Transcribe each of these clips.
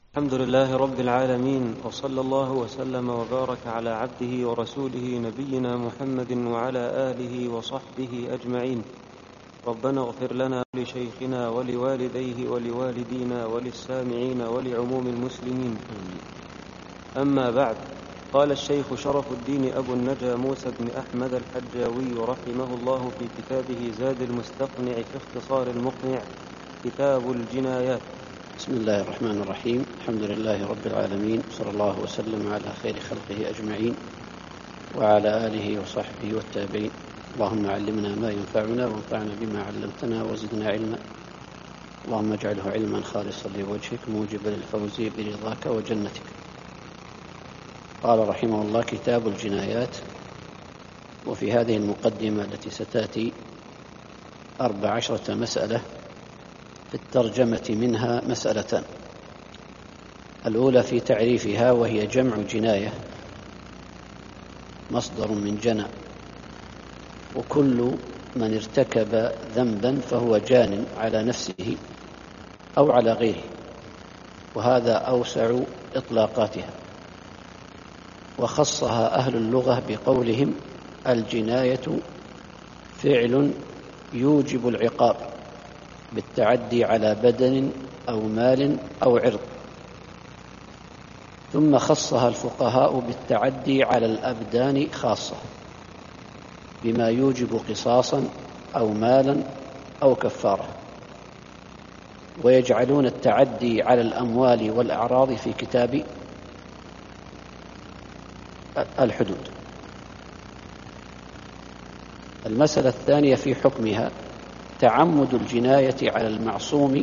الحمد لله رب العالمين، وصلى الله وسلم وبارك على عبده ورسوله نبينا محمد وعلى آله وصحبه أجمعين. ربنا اغفر لنا ولشيخنا ولوالديه ولوالدينا وللسامعين ولعموم المسلمين. أما بعد، قال الشيخ شرف الدين أبو النجا موسى بن أحمد الحجاوي رحمه الله في كتابه زاد المستقنع في اختصار المقنع، كتاب الجنايات. بسم الله الرحمن الرحيم. الحمد لله رب العالمين، صلى الله وسلم على خير خلقه أجمعين وعلى آله وصحبه والتابعين. اللهم علمنا ما ينفعنا وانفعنا بما علمتنا وزدنا علما، اللهم اجعله علما خالصا لوجهك موجبا للفوز برضاك وجنتك. قال رحمه الله: كتاب الجنايات. وفي هذه المقدمة التي ستأتي 14 مسألة، في الترجمة منها مسألتان. الأولى في تعريفها، وهي جمع جناية، مصدر من جنى، وكل من ارتكب ذنبا فهو جان على نفسه أو على غيره، وهذا أوسع إطلاقاتها. وخصها أهل اللغة بقولهم: الجناية فعل يوجب العقاب بالتعدي على بدن أو مال أو عرض. ثم خصها الفقهاء بالتعدي على الأبدان خاصة، بما يوجب قصاصا أو مالا أو كفارة، ويجعلون التعدي على الأموال والأعراض في كتاب الحدود. المسألة الثانية في حكمها: تعمد الجناية على المعصوم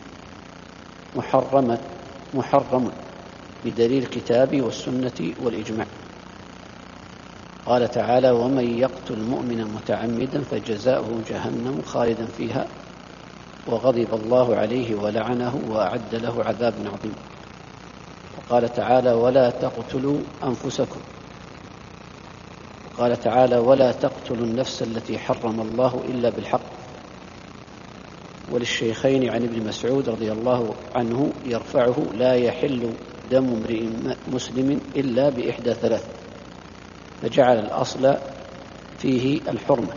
محرم بدليل الكتاب والسنة والإجماع. قال تعالى: ومن يقتل مؤمنا متعمدا فجزاؤه جهنم خالدا فيها وغضب الله عليه ولعنه وأعد له عذابا عظيما. وقال تعالى: ولا تقتلوا أنفسكم. وقال تعالى: ولا تقتلوا النفس التي حرم الله إلا بالحق. وللشيخين عن ابن مسعود رضي الله عنه يرفعه: لا يحل دم امرئ مسلم إلا بإحدى ثلاث، فجعل الأصل فيه الحرمة.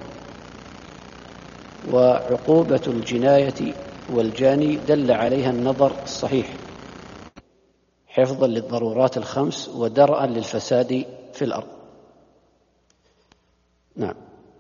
وعقوبة الجناية والجاني دل عليها النظر الصحيح، حفظا للضرورات الخمس ودرءا للفساد في الأرض. نعم.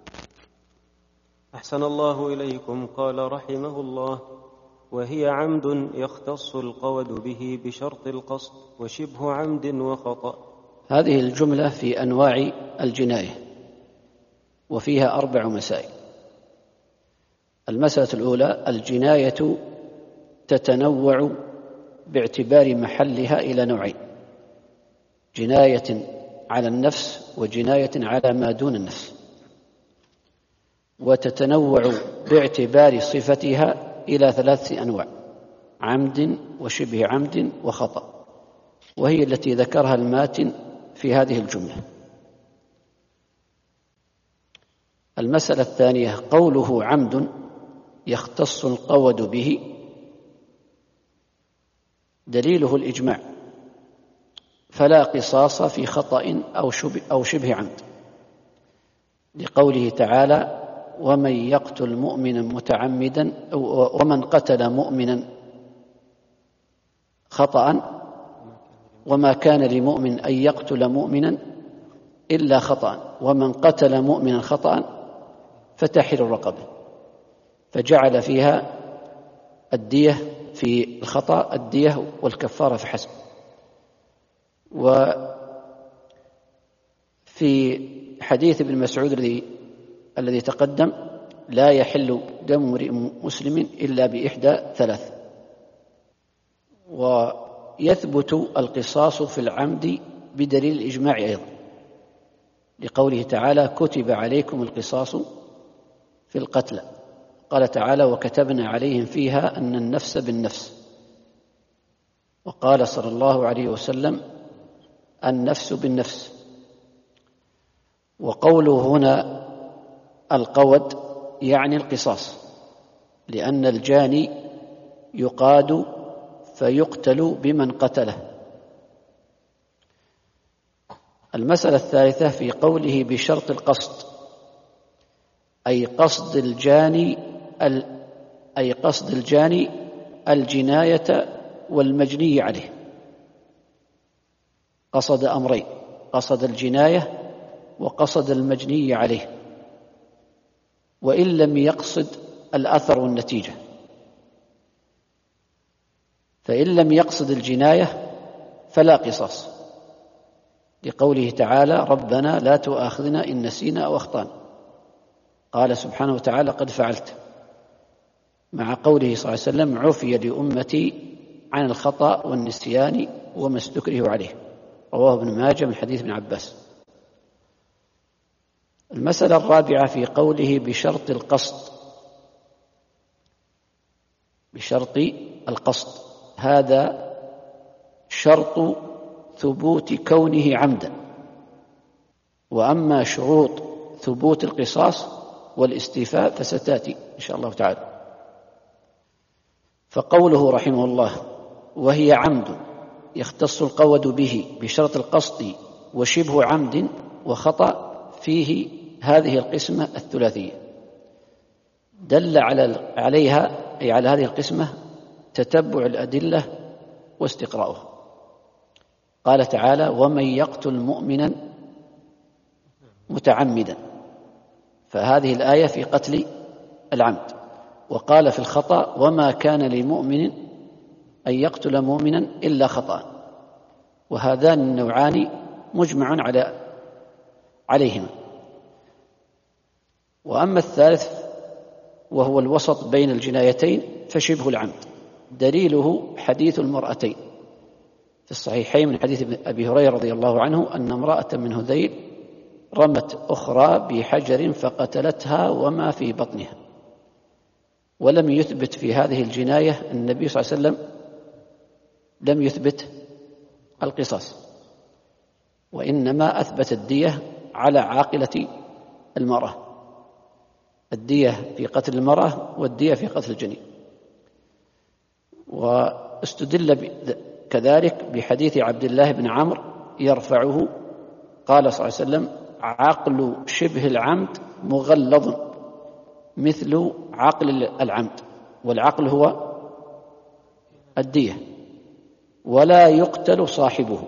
أحسن الله إليكم. قال رحمه الله: وهي عمد يختص القود به بشرط القصد، وشبه عمد وخطأ. هذه الجملة في أنواع الجناية، وفيها 4 مسائل. المسألة الأولى: الجناية تتنوع باعتبار محلها إلى نوعين: جناية على النفس وجناية على ما دون النفس. وتتنوع باعتبار صفتها إلى 3 أنواع: عمد وشبه عمد وخطأ، وهي التي ذكرها الماتن في هذه الجملة. المسألة الثانية: قوله عمد يختص القود به، دليله الإجماع، فلا قصاص في خطأ أو شبه عمد، لقوله تعالى: ومن يقتل مؤمنا متعمدا ومن قتل مؤمنا خطأ وما كان لمؤمن أن يقتل مؤمنا إلا خطأ ومن قتل مؤمنا خطأ فتحرير رقبة، فجعل فيها الدية في الخطأ، الدية والكفارة فحسب. وفي حديث ابن مسعود الذي تقدم: لا يحل دم امرئ مسلم إلا بإحدى ثلاث. ويثبت القصاص في العمد بدليل الإجماع أيضا، لقوله تعالى: كتب عليكم القصاص في القتلى. قال تعالى: وكتبنا عليهم فيها أن النفس بالنفس. وقال صلى الله عليه وسلم: النفس بالنفس. وقوله هنا القود يعني القصاص، لأن الجاني يقاد فيقتل بمن قتله. المسألة الثالثة في قوله بشرط القصد، أي قصد الجاني الجناية والمجني عليه. قصد أمرين: قصد الجناية وقصد المجني عليه، وإن لم يقصد الأثر والنتيجة. فإن لم يقصد الجناية فلا قصاص، لقوله تعالى: ربنا لا تؤاخذنا إن نسينا أو أخطأنا. قال سبحانه وتعالى: قد فعلت، مع قوله صلى الله عليه وسلم: عفي لأمتي عن الخطأ والنسيان وما استكرهوا عليه. رواه ابن ماجه من حديث ابن عباس. المسألة الرابعة في قوله بشرط القصد. بشرط القصد، هذا شرط ثبوت كونه عمدا، وأما شروط ثبوت القصاص والاستيفاء فستأتي إن شاء الله تعالى. فقوله رحمه الله: وهي عمد يختص القود به بشرط القصد وشبه عمد وخطأ، فيه هذه القسمة الثلاثية. دل عليها أي على هذه القسمة تتبع الأدلة واستقراؤها. قال تعالى: ومن يقتل مؤمنا متعمدا، فهذه الآية في قتل العمد. وقال في الخطأ: وما كان لمؤمن أن يقتل مؤمنا إلا خطأ. وهذان النوعان مجمع عليهما. وأما الثالث وهو الوسط بين الجنايتين فشبه العمد، دليله حديث المرأتين في الصحيحين من حديث أبي هريرة رضي الله عنه أن امرأة من هذيل رمت أخرى بحجر فقتلتها وما في بطنها. ولم يثبت في هذه الجناية النبي صلى الله عليه وسلم لم يثبت القصاص، وإنما أثبت الدية على عاقلة المرأة، الدية في قتل المرأة والدية في قتل الجنين. واستدل كذلك بحديث عبد الله بن عمرو يرفعه، قال صلى الله عليه وسلم: عقل شبه العمد مغلظ مثل عقل العمد، والعقل هو الدية، ولا يقتل صاحبه.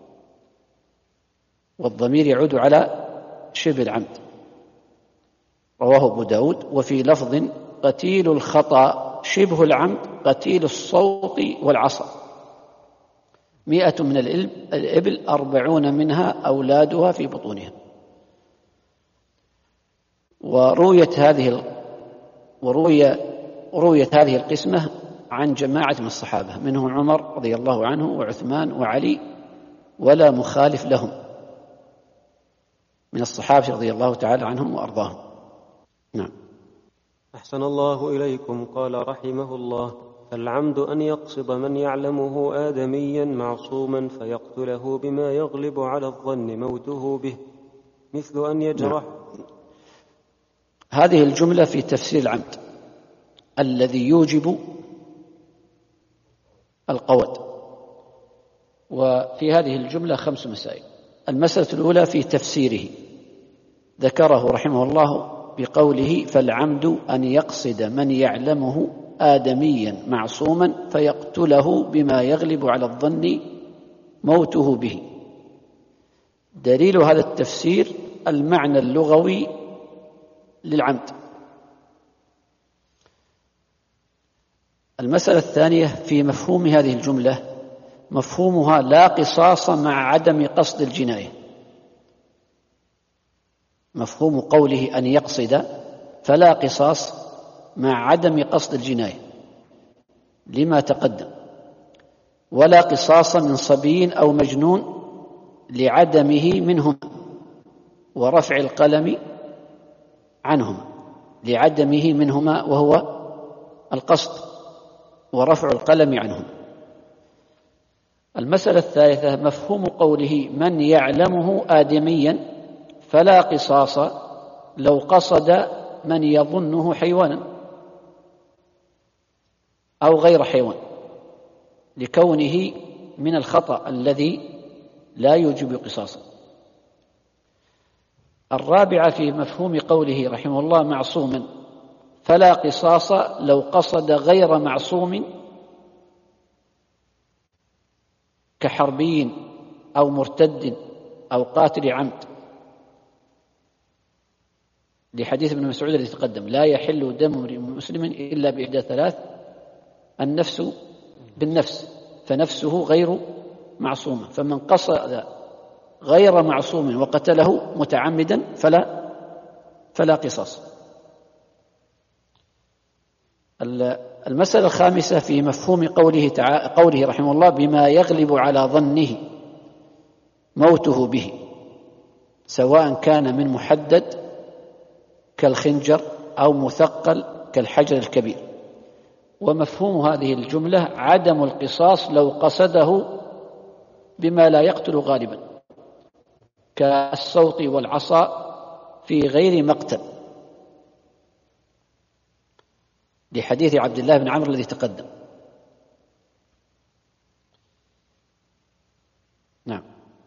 والضمير يعود على شبه العمد. رواه أبو داود. وفي لفظ: قتيل الخطأ شبه العمد قتيل الصوت والعصا، 100 من الإبل 40 منها أولادها في بطونها. ورويت هذه القسمة عن جماعة من الصحابة، منهم عمر رضي الله عنه وعثمان وعلي، ولا مخالف لهم من الصحابة رضي الله تعالى عنهم وأرضاهم. نعم. أحسن الله إليكم. قال رحمه الله: العمد أن يقصد من يعلمه آدميا معصوما فيقتله بما يغلب على الظن موته به، مثل أن يجرح. هذه الجملة في تفسير العمد الذي يوجب القود. وفي هذه الجملة 5 مسائل. المسألة الأولى في تفسيره، ذكره رحمه الله بقوله: فالعمد أن يقصد من يعلمه آدميا معصوما فيقتله بما يغلب على الظن موته به. دليل هذا التفسير المعنى اللغوي للعمد. المسألة الثانية في مفهوم هذه الجملة، مفهومها لا قصاص مع عدم قصد الجناية. مفهوم قوله أن يقصد فلا قصاص مع عدم قصد الجناية لما تقدم، ولا قصاص من صبي أو مجنون لعدمه منهما ورفع القلم عنهما، لعدمه منهما وهو القصد ورفع القلم عنهما. المسألة الثالثة مفهوم قوله من يعلمه آدميا فلا قصاص لو قصد من يظنه حيوانا أو غير حيوان، لكونه من الخطأ الذي لا يوجب قصاصا. الرابعة في مفهوم قوله رحمه الله معصوما، فلا قصاص لو قصد غير معصوم كحربي أو مرتد أو قاتل عمد، لحديث ابن مسعود الذي تقدم: لا يحل دم امرئ مسلم إلا بإحدى ثلاث: النفس بالنفس، فنفسه غير معصومة، فمن قصد غير معصوم وقتله متعمدا فلا قصاص. المسألة الخامسة في مفهوم قوله رحمه الله: بما يغلب على ظنه موته به، سواء كان من محدد كالخنجر أو مثقل كالحجر الكبير. ومفهوم هذه الجملة عدم القصاص لو قصده بما لا يقتل غالبا، كالصوت والعصا في غير مقتل، لحديث عبد الله بن عمرو الذي تقدم. نعم.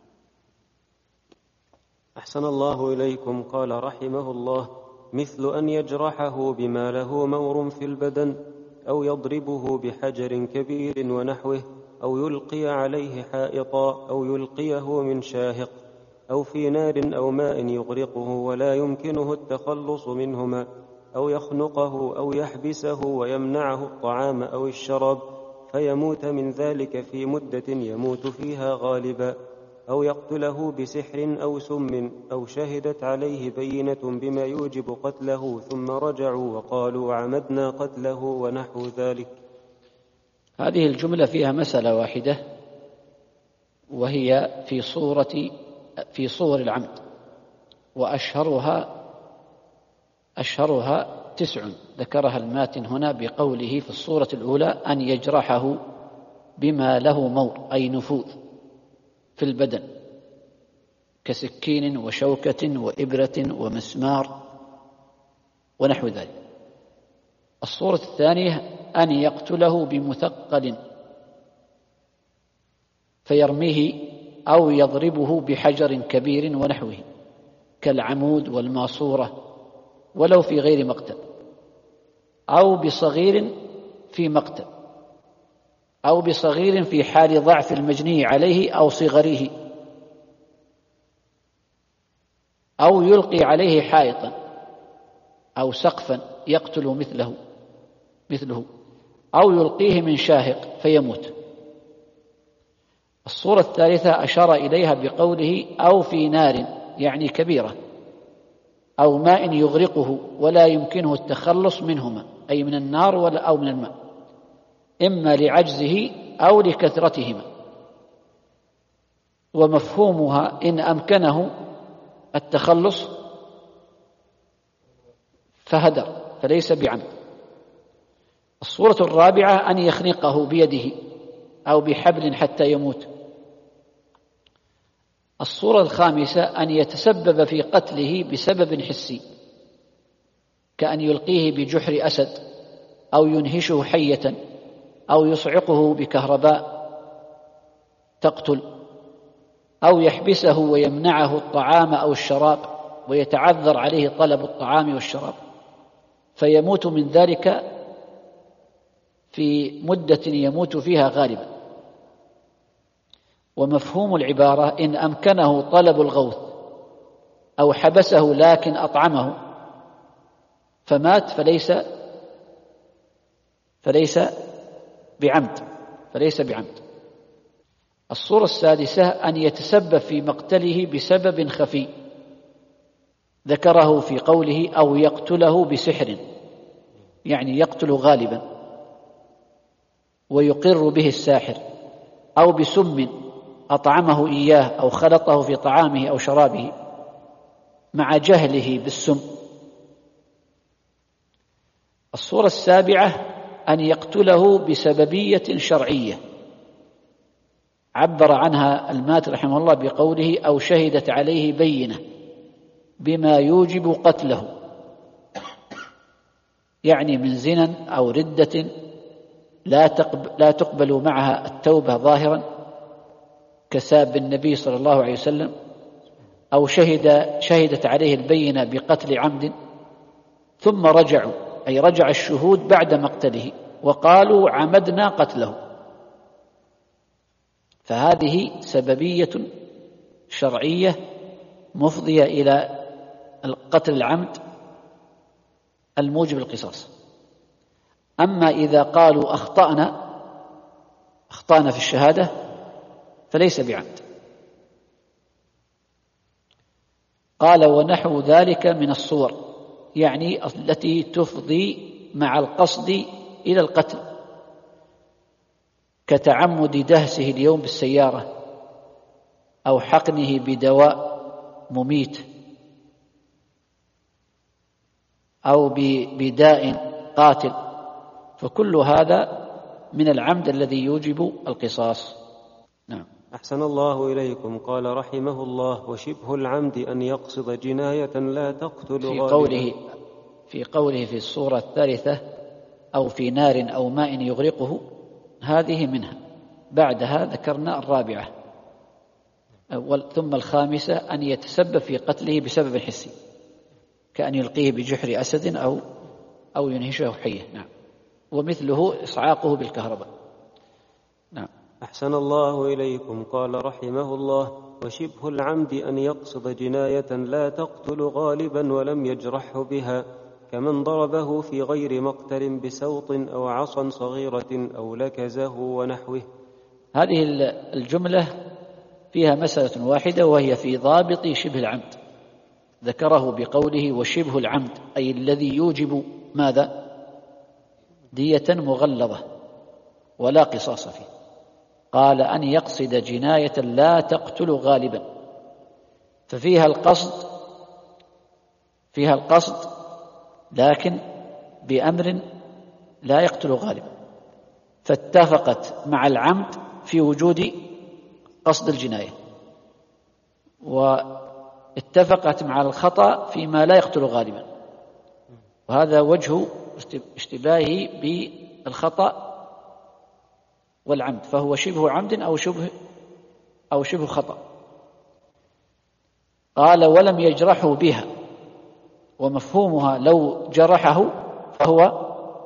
أحسن الله إليكم. قال رحمه الله: مثل أن يجرحه بما له مور في البدن، أو يضربه بحجر كبير ونحوه، أو يلقي عليه حائطا، أو يلقيه من شاهق، أو في نار أو ماء يغرقه ولا يمكنه التخلص منهما، أو يخنقه أو يحبسه ويمنعه الطعام أو الشراب فيموت من ذلك في مدة يموت فيها غالبا، أو يقتله بسحر أو سم، أو شهدت عليه بينة بما يوجب قتله ثم رجعوا وقالوا عمدنا قتله ونحو ذلك. هذه الجملة فيها مسألة واحدة، وهي في صور العمد، وأشهرها 9 ذكرها الماتن هنا بقوله في الصورة الأولى: أن يجرحه بما له مور، أي نفوذ في البدن، كسكين وشوكة وإبرة ومسمار ونحو ذلك. الصورة الثانية: أن يقتله بمثقل فيرميه أو يضربه بحجر كبير ونحوه، كالعمود والماسورة، ولو في غير مقتل، أو بصغير في مقتل، أو بصغير في حال ضعف المجني عليه أو صغره، أو يلقي عليه حائطا أو سقفا يقتل مثله، أو يلقيه من شاهق فيموت. الصورة الثالثة أشار إليها بقوله: أو في نار، يعني كبيرة، أو ماء يغرقه ولا يمكنه التخلص منهما، أي من النار أو من الماء، إما لعجزه أو لكثرتهما. ومفهومها: إن أمكنه التخلص فهدر، فليس بعمد. الصورة الرابعة: أن يخنقه بيده أو بحبل حتى يموت. الصورة الخامسة: أن يتسبب في قتله بسبب حسي، كأن يلقيه بجحر أسد، أو ينهشه حية، أو يصعقه بكهرباء تقتل، أو يحبسه ويمنعه الطعام أو الشراب ويتعذر عليه طلب الطعام والشراب فيموت من ذلك في مدة يموت فيها غالبا. ومفهوم العبارة: إن أمكنه طلب الغوث أو حبسه لكن أطعمه فمات فليس بعمد. الصورة السادسة: أن يتسبب في مقتله بسبب خفي، ذكره في قوله: أو يقتله بسحر، يعني يقتل غالبا ويقر به الساحر، أو بسم أطعمه إياه أو خلطه في طعامه أو شرابه مع جهله بالسم. الصورة السابعة: أن يقتله بسببية شرعية، عبر عنها الماتن رحمه الله بقوله: أو شهدت عليه بينة بما يوجب قتله، يعني من زنا أو ردة لا تقبل معها التوبة ظاهرا كساب النبي صلى الله عليه وسلم، أو شهدت عليه البينة بقتل عمد ثم رجعوا، أي رجع الشهود بعد مقتله وقالوا عمدنا قتله، فهذه سببية شرعية مفضية إلى قتل العمد الموجب القصاص. أما إذا قالوا أخطأنا في الشهادة فليس بعمد. قال ونحو ذلك من الصور، يعني التي تفضي مع القصد إلى القتل، كتعمد دهسه اليوم بالسيارة، أو حقنه بدواء مميت، أو بداء قاتل، فكل هذا من العمد الذي يوجب القصاص. نعم. أحسن الله إليكم. قال رحمه الله: وشبه العمد أن يقصد جناية لا تقتل غالبا. في قوله في الصورة الثالثة أو في نار أو ماء يغرقه، هذه منها. بعدها ذكرنا الرابعة، ثم الخامسة أن يتسبب في قتله بسبب حسي، كأن يلقيه بجحر أسد أو ينهشه حية. نعم. ومثله إصعاقه بالكهرباء. نعم. أحسن الله إليكم. قال رحمه الله: وشبه العمد أن يقصد جناية لا تقتل غالبا ولم يجرحه بها، كمن ضربه في غير مقتل بسوط أو عصا صغيرة أو لكزه ونحوه. هذه الجملة فيها مسألة واحدة، وهي في ضابط شبه العمد. ذكره بقوله وشبه العمد، أي الذي يوجب ماذا؟ دية مغلظة ولا قصاص فيه. قال أن يقصد جناية لا تقتل غالبا، ففيها القصد لكن بأمر لا يقتل غالبا، فاتفقت مع العمد في وجود قصد الجناية، واتفقت مع الخطأ فيما لا يقتل غالبا، وهذا وجه اشتباهه بالخطأ والعمد، فهو شبه عمد أو شبه خطأ. قال ولم يجرحه بها، ومفهومها لو جرحه فهو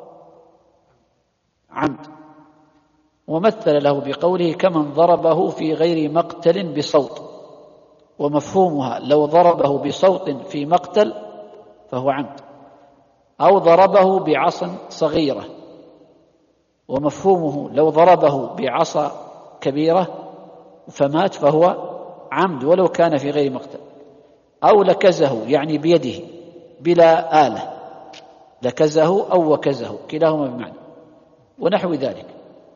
عمد. ومثل له بقوله كمن ضربه في غير مقتل بصوت، ومفهومها لو ضربه بصوت في مقتل فهو عمد، أو ضربه بعصا صغيرة، ومفهومه لو ضربه بعصا كبيرة فمات فهو عمد ولو كان في غير مقتل، أو لكزه يعني بيده بلا آلة، لكزه أو وكزه كلاهما بمعنى، ونحو ذلك.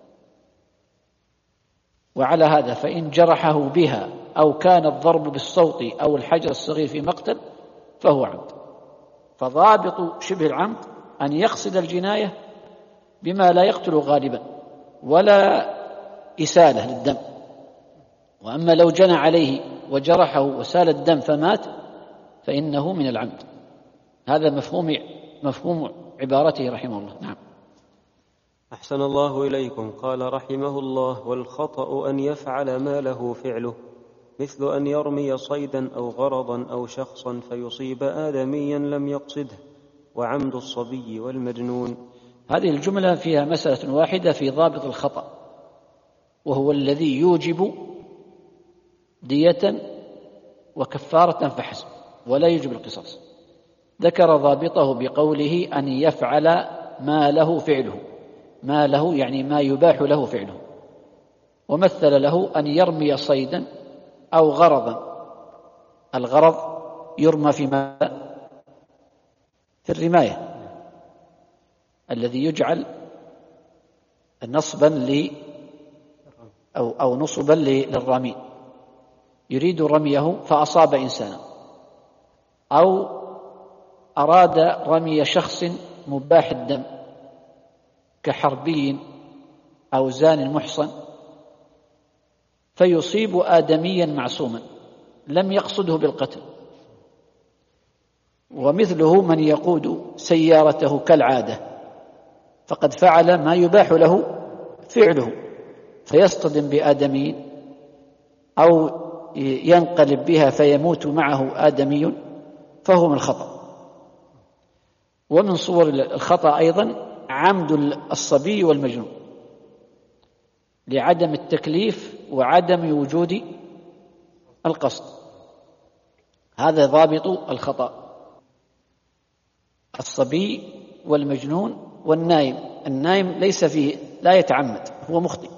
وعلى هذا فإن جرحه بها أو كان الضرب بالصوت أو الحجر الصغير في مقتل فهو عمد. فضابط شبه العمد أن يقصد الجناية بما لا يقتل غالبا ولا إسالة للدم. وأما لو جنى عليه وجرحه وسال الدم فمات فإنه من العمد. هذا مفهوم عبارته رحمه الله. نعم. أحسن الله إليكم. قال رحمه الله: والخطأ أن يفعل ما له فعله، مثل أن يرمي صيدا أو غرضا أو شخصا فيصيب آدميا لم يقصده، وعمد الصبي والمجنون. هذه الجملة فيها مسألة واحدة في ضابط الخطأ، وهو الذي يوجب دية وكفارة فحسب ولا يوجب القصاص. ذكر ضابطه بقوله أن يفعل ما له فعله، ما له يعني ما يباح له فعله، ومثل له أن يرمي صيدا أو غرضا. الغرض يرمى في ماذا؟ في الرماية، الذي يجعل نصبا أو نصبا للرامين، يريد رميه فأصاب إنسانا، أو أراد رمي شخص مباح الدم كحربي أو زان محصن فيصيب آدميا معصوما لم يقصده بالقتل. ومثله من يقود سيارته كالعادة فقد فعل ما يباح له فعله، فيصطدم بآدمي أو ينقلب بها فيموت معه آدمي، فهو من الخطأ. ومن صور الخطأ أيضا عمد الصبي والمجنون لعدم التكليف وعدم وجود القصد، هذا ضابط الخطأ. الصبي والمجنون والنائم، النائم ليس فيه لا يتعمد، هو مخطئ.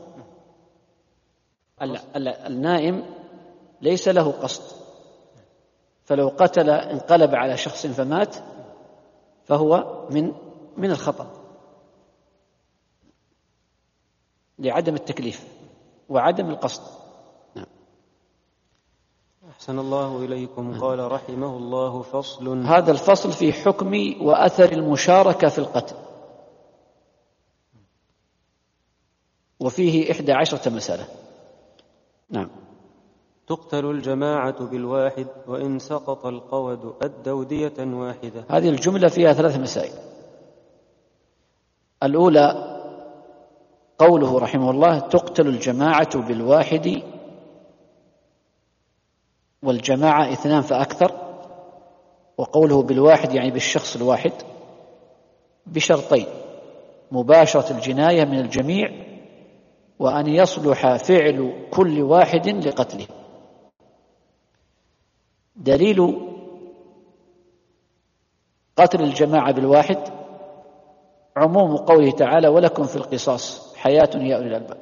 النائم ليس له قصد، فلو قتل انقلب على شخص فمات فهو من الخطأ لعدم التكليف وعدم القصد. أحسن الله إليكم. قال رحمه الله: فصل. هذا الفصل في حكم وأثر المشاركة في القتل، وفيه 11 مسألة. نعم. تقتل الجماعة بالواحد، وإن سقط القود أدوا دية واحدة. هذه الجملة فيها 3 مسائل. الأولى قوله رحمه الله: تقتل الجماعة بالواحد، والجماعة 2 فأكثر، وقوله بالواحد يعني بالشخص الواحد، بشرطين: مباشرة الجناية من الجميع، وأن يصلح فعل كل واحد لقتله. دليل قتل الجماعة بالواحد عموم قوله تعالى: ولكم في القصاص حياة يا أولي الألباب،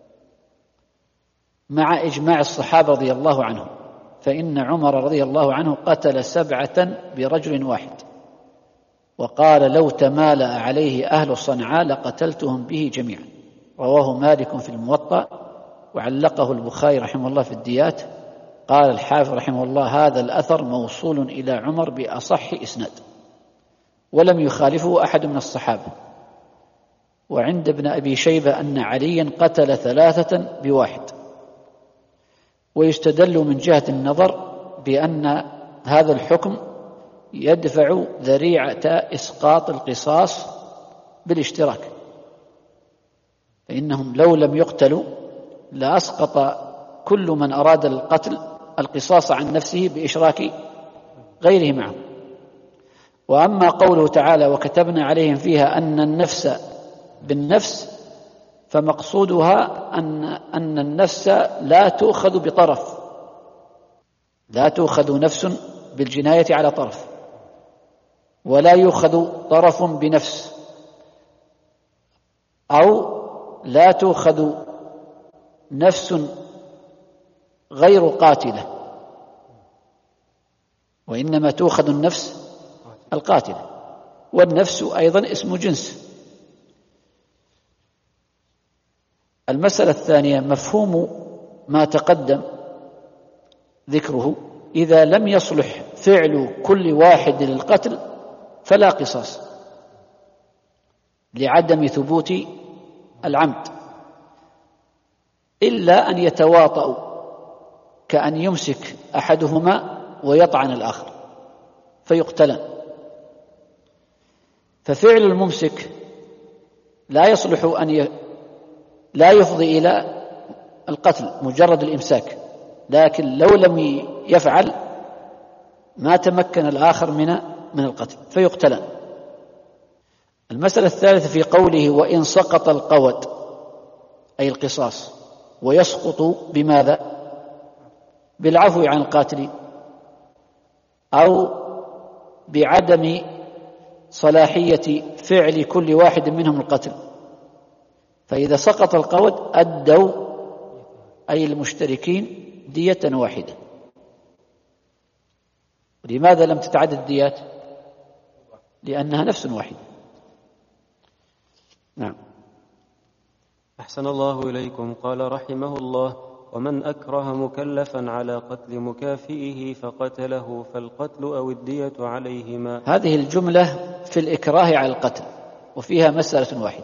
مع إجماع الصحابة رضي الله عنهم، فإن عمر رضي الله عنه قتل 7 برجل واحد، وقال: لو تمالأ عليه أهل صنعاء لقتلتهم به جميعا. رواه مالك في الموطأ، وعلقه البخاري رحمه الله في الديات. قال الحافظ رحمه الله: هذا الأثر موصول إلى عمر بأصح إسناد، ولم يخالفه أحد من الصحابة. وعند ابن أبي شيبة أن عليا قتل 3 بواحد. ويستدل من جهة النظر بأن هذا الحكم يدفع ذريعة إسقاط القصاص بالاشتراك، فإنهم لو لم يقتلوا لأسقط كل من أراد القتل القصاص عن نفسه بإشراك غيره معه. وأما قوله تعالى: وكتبنا عليهم فيها أن النفس بالنفس، فمقصودها أن النفس لا تؤخذ بطرف، لا تؤخذ نفس بالجناية على طرف، ولا يؤخذ طرف بنفس، أو لا تؤخذ نفس غير قاتلة، وإنما تؤخذ النفس القاتلة، والنفس أيضا اسم جنس. المسألة الثانية مفهوم ما تقدم ذكره: إذا لم يصلح فعل كل واحد للقتل فلا قصاص، لعدم ثبوت العمد، إلا أن يتواطؤوا، كأن يمسك أحدهما ويطعن الآخر فيقتلان. ففعل الممسك لا يصلح لا يفضي إلى القتل مجرد الإمساك، لكن لو لم يفعل ما تمكن الآخر من القتل فيقتلان. المسألة الثالثة في قوله: وإن سقط القود، أي القصاص، ويسقط بماذا؟ بالعفو عن القاتلين، أو بعدم صلاحية فعل كل واحد منهم القتل. فإذا سقط القود أدوا، أي المشتركين، دية واحدة. لماذا لم تتعدد الديات؟ لأنها نفس واحدة. نعم. أحسن الله إليكم. قال رحمه الله: ومن أكره مكلفا على قتل مكافئه فقتله فالقتل أو الدية عليهما. هذه الجملة في الإكراه على القتل، وفيها مسألة واحدة.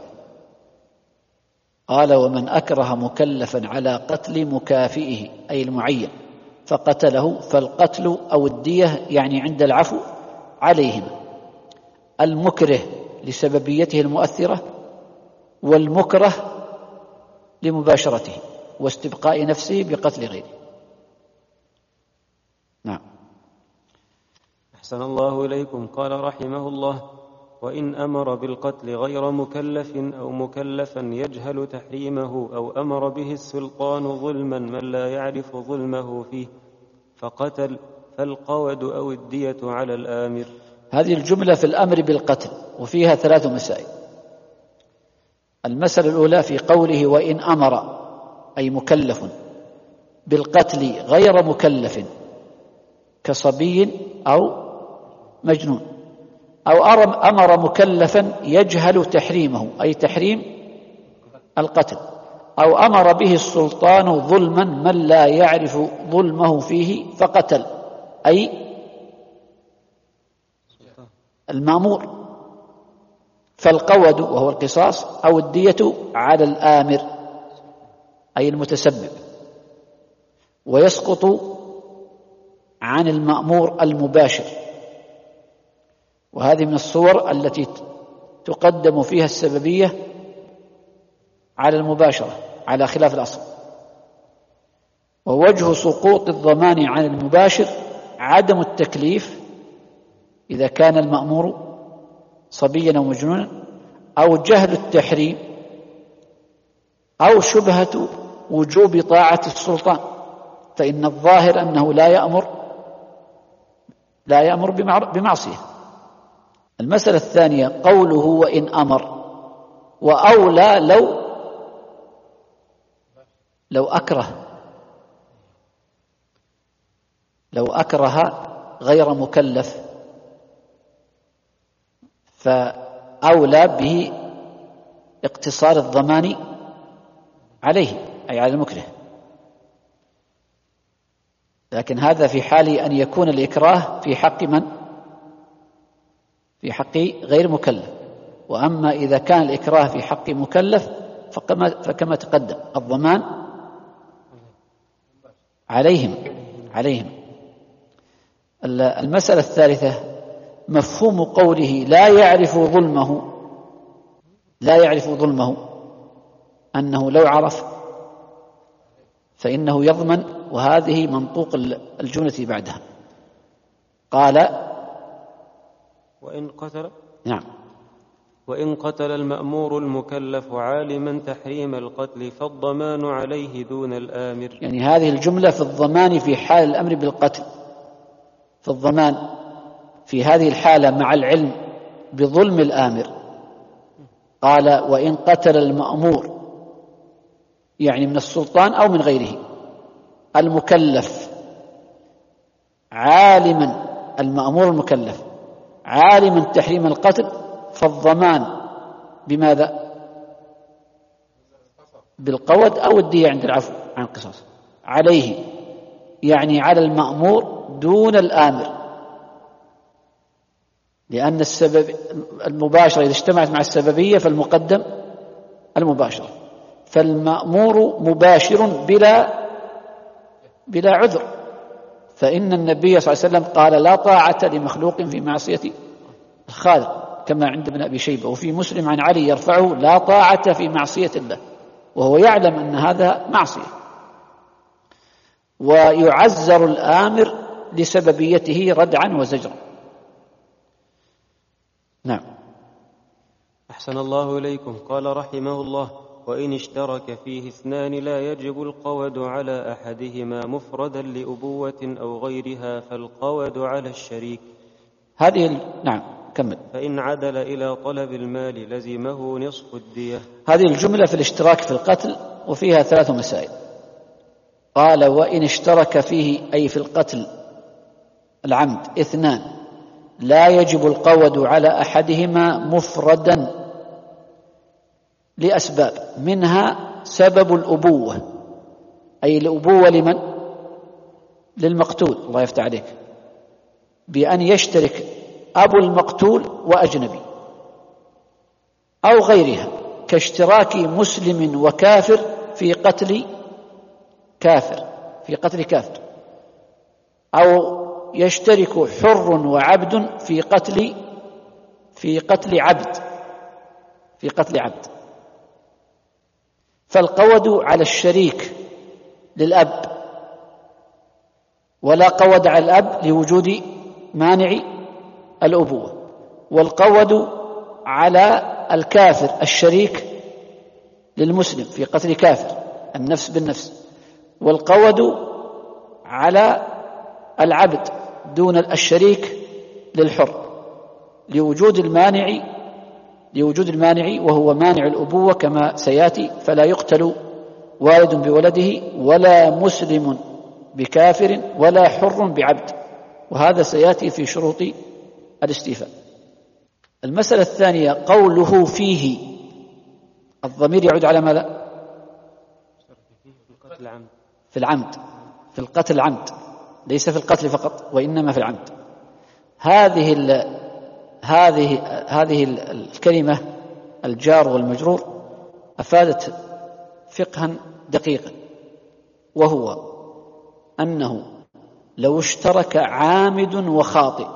قال: ومن أكره مكلفا على قتل مكافئه، أي المعين، فقتله فالقتل أو الدية، يعني عند العفو، عليهما. المكره لسببيته المؤثرة، والمكره لمباشرته واستبقاء نفسه بقتل غيره. نعم. أحسن الله إليكم. قال رحمه الله: وإن أمر بالقتل غير مكلف أو مكلفا يجهل تحريمه أو أمر به السلطان ظلما من لا يعرف ظلمه فيه فقتل، فالقود أو الدية على الآمر. هذه الجملة في الأمر بالقتل وفيها 3 مسائل. المسألة الأولى في قوله وإن أمر أي مكلف بالقتل غير مكلف كصبي أو مجنون، أو أمر مكلفا يجهل تحريمه أي تحريم القتل، أو أمر به السلطان ظلما من لا يعرف ظلمه فيه فقتل أي المأمور، فالقود وهو القصاص أو الدية على الآمر أي المتسبب، ويسقط عن المأمور المباشر. وهذه من الصور التي تقدم فيها السببية على المباشرة على خلاف الأصل. ووجه سقوط الضمان عن المباشر عدم التكليف إذا كان المأمور صبيا أو مجنونا، أو جهل التحريم، أو شبهة وجوب طاعة السلطان، فإن الظاهر أنه لا يأمر بمعصية. المسألة الثانية قوله وإن أمر، وأولى لو أكره غير مكلف، فأولى به اقتصار الضمان عليه أي على المكره. لكن هذا في حال أن يكون الإكراه في حق من؟ في حق غير مكلف. وأما إذا كان الإكراه في حق مكلف فكما تقدم الضمان عليهم. المسألة الثالثة مفهوم قوله لا يعرف ظلمه أنه لو عرف فإنه يضمن، وهذه منطوق الجملة بعدها. قال وإن قتل المأمور المكلف عالما تحريم القتل فالضمان عليه دون الآمر. يعني هذه الجملة في الضمان في حال الأمر بالقتل، في الضمان في هذه الحالة مع العلم بظلم الآمر. قال وإن قتل المأمور يعني من السلطان أو من غيره المكلف عالما، المأمور المكلف عالما تحريم القتل، فالضمان بماذا؟ بالقود أو الدية عند العفو عن القصاص عليه، يعني على المأمور دون الآمر، لأن السبب المباشرة إذا اجتمعت مع السببية فالمقدم المباشرة، فالمأمور مباشر بلا عذر. فإن النبي صلى الله عليه وسلم قال لا طاعة لمخلوق في معصية الخالق، كما عند ابن أبي شيبة. وفي مسلم عن علي يرفعه لا طاعة في معصية الله، وهو يعلم أن هذا معصية. ويعزر الآمر لسببيته ردعا وزجرا. نعم. أحسن الله إليكم. قال رحمه الله: وإن اشترك فيه اثنان لا يجب القود على أحدهما مفردا لأبوة أو غيرها، فالقود على الشريك. نعم كمل. فإن عدل إلى طلب المال لزمه نصف الدية. هذه الجملة في الاشتراك في القتل وفيها 3 مسائل. قال وإن اشترك فيه أي في القتل العمد 2 لا يجب القود على أحدهما مفردا لأسباب، منها سبب الأبوة، أي الأبوة لمن؟ للمقتول، الله يفتح عليك، بأن يشترك أبو المقتول وأجنبي، أو غيرها كاشتراك مسلم وكافر في قتل كافر، أو يشترك حر وعبد في قتل عبد، فالقود على الشريك للأب، ولا قود على الأب لوجود مانع الأبوة، والقود على الكافر الشريك للمسلم في قتل كافر، النفس بالنفس، والقود على العبد دون الشريك للحر لوجود المانع وهو مانع الأبوة كما سيأتي. فلا يقتل والد بولده ولا مسلم بكافر ولا حر بعبد، وهذا سيأتي في شروط الاستيفاء. المسألة الثانية قوله فيه، الضمير يعود على ماذا؟ في العمد، في القتل العمد، ليس في القتل فقط وإنما في العمد. هذه الكلمة الجار والمجرور أفادت فقها دقيقا، وهو أنه لو اشترك عامد وخاطئ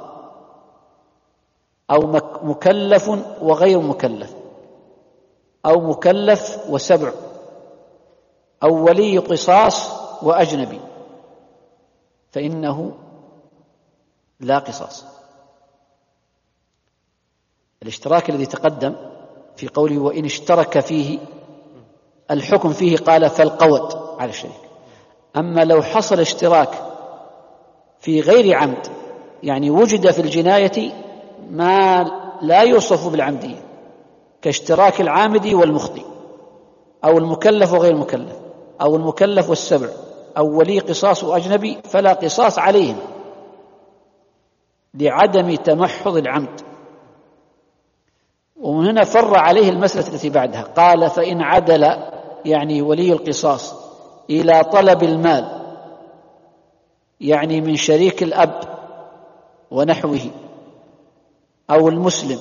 أو مكلف وغير مكلف أو مكلف وسبع أو ولي قصاص وأجنبي فإنه لا قصاص. الاشتراك الذي تقدم في قوله وإن اشترك فيه، الحكم فيه قال فالقود على الشريك. أما لو حصل اشتراك في غير عمد، يعني وجد في الجناية ما لا يوصف بالعمدية كاشتراك العامد والمخطئ أو المكلف وغير المكلف أو المكلف والسبع أو ولي قصاص وأجنبي، فلا قصاص عليهم لعدم تمحض العمد. ومن هنا فر عليه المسألة التي بعدها، قال فإن عدل يعني ولي القصاص إلى طلب المال، يعني من شريك الأب ونحوه أو المسلم،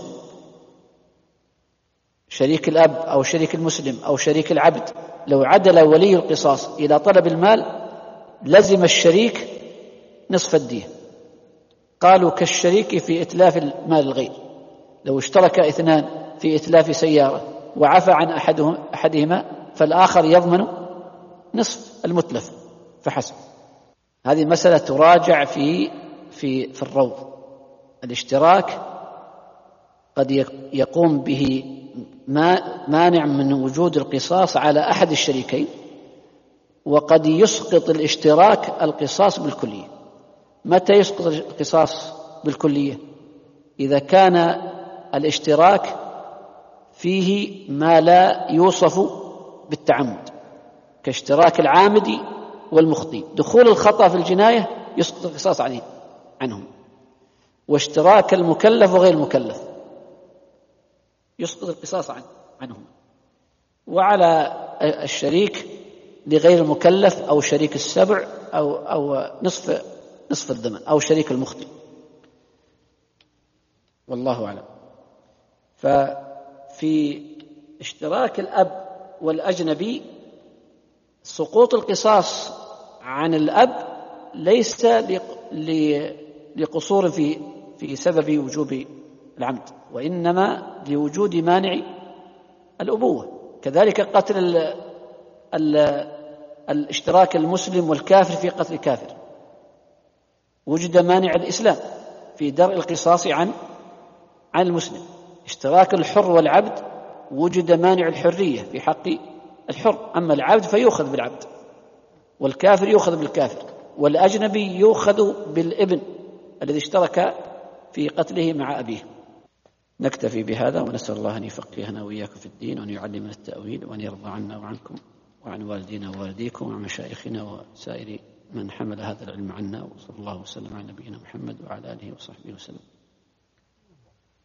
شريك الأب أو شريك المسلم أو شريك العبد، لو عدل ولي القصاص إلى طلب المال لزم الشريك نصف الدية. قالوا كالشريك في إتلاف المال الغير، لو اشترك اثنان في إتلاف سيارة وعفى عن أحدهما فالآخر يضمن نصف المتلف فحسب. هذه مسألة تراجع في الروض. الاشتراك قد يقوم به مانع من وجود القصاص على أحد الشريكين، وقد يسقط الاشتراك القصاص بالكلية. متى يسقط القصاص بالكلية؟ إذا كان الاشتراك فيه ما لا يوصف بالتعمد كاشتراك العامد والمخطئ. دخول الخطأ في الجناية يسقط القصاص عنهم، واشتراك المكلف وغير المكلف يسقط القصاص عنهم. وعلى الشريك لغير المكلف أو شريك السبع أو نصف الضمن أو شريك المخطئ، والله أعلم. ففي اشتراك الأب والأجنبي سقوط القصاص عن الأب ليس لقصور في سبب وجوب العمد، وإنما لوجود مانع الأبوة. كذلك قتل الاشتراك المسلم والكافر في قتل كافر، وجد مانع الإسلام في درء القصاص عن المسلم. اشتراك الحر والعبد وجد مانع الحرية في حق الحر، أما العبد فيؤخذ بالعبد، والكافر يؤخذ بالكافر، والأجنبي يؤخذ بالابن الذي اشترك في قتله مع أبيه. نكتفي بهذا، ونسأل الله أن يفقهنا وإياكم في الدين، وأن يعلمنا التأويل، وأن يرضى عنا وعنكم وعن والدينا ووالديكم وعن مشايخنا وسائر من حمل هذا العلم عنا. وصلى الله وسلم على نبينا محمد وعلى آله وصحبه وسلم.